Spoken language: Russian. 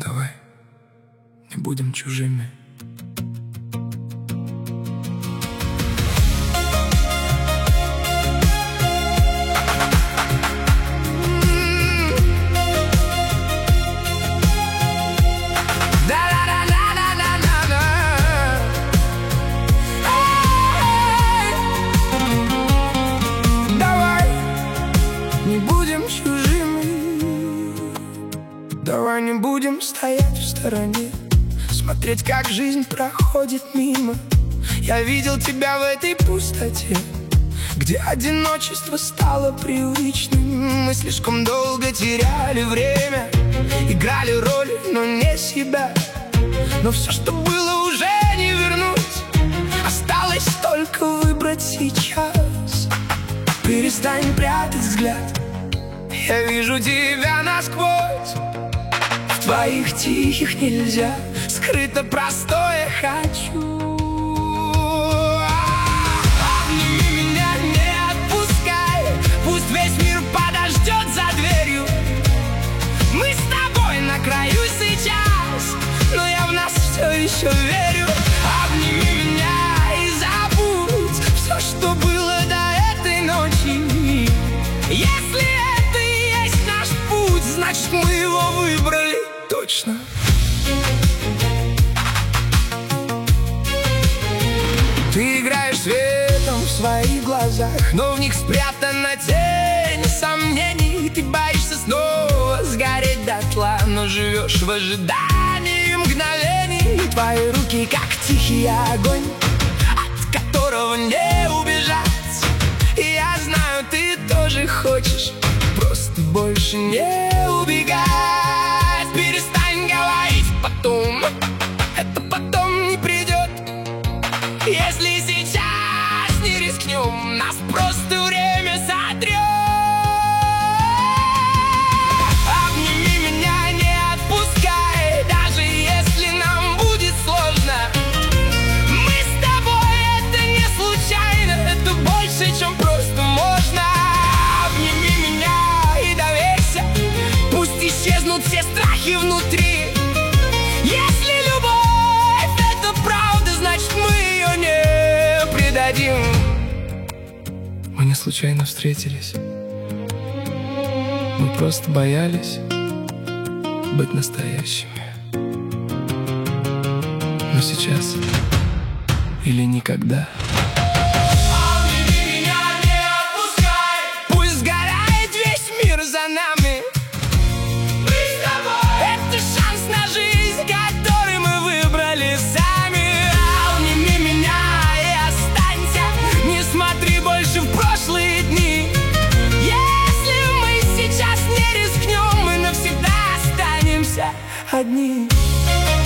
Давай не будем чужими. Давай не будем стоять в стороне, смотреть, как жизнь проходит мимо. Я видел тебя в этой пустоте, где одиночество стало привычным. Мы слишком долго теряли время, играли роли, но не себя. Но все, что было, уже не вернуть. Осталось только выбрать сейчас. Перестань прятать взгляд, я вижу тебя насквозь. В твоих тихих нельзя, скрыто простое хочу. Обними меня, не отпускай, пусть весь мир подождет за дверью. Мы с тобой на краю сейчас, но я в нас все еще верю. Обними меня и забудь все, что было до этой ночи. Если это и есть наш путь, значит мы его выбрали точно. Ты играешь светом в своих глазах, но в них спрятана тень сомнений. Ты боишься снова сгореть дотла, но живешь в ожидании мгновений. Твои руки как тихий огонь, от которого не убежать. И я знаю, ты тоже хочешь просто больше не убегать. Перестань говорить потом, это потом не придет. Если сейчас не рискнем, нас просто время сотрет. Обними меня, не отпускай, даже если нам будет сложно. Мы с тобой, это не случайно, это больше, чем просто можно. Обними меня и доверься, пусть исчезнут все страхи внутри. Если любовь — это правда, значит мы ее не предадим. Мы не случайно встретились, мы просто боялись быть настоящими. Но сейчас или никогда. Обними меня, не отпускай, пусть сгорает весь мир за нами. Мы с тобой, это шанс на жизнь, который мы выбрали сами. Обними меня и останься, не смотри больше в прошлые дни. Если мы сейчас не рискнем, мы навсегда останемся одни.